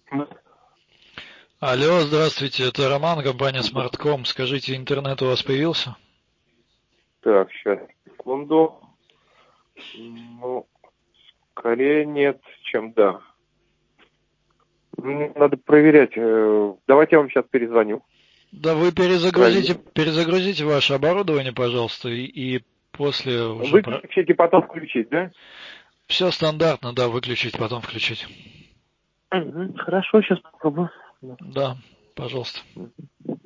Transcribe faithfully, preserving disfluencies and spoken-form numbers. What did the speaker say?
Алло, здравствуйте, это Роман, компания Smartcom. Скажите, интернет у вас появился? Так, сейчас, секунду. Ну, скорее нет, чем да. М, Надо проверять. Э, Давайте я вам сейчас перезвоню. Да вы перезагрузите, Проверим. перезагрузите ваше оборудование, пожалуйста, и, и после уже про... Выключить и потом включить, да? Все стандартно, да, выключить, потом включить. Мгм, хорошо, сейчас попробую. Да, пожалуйста.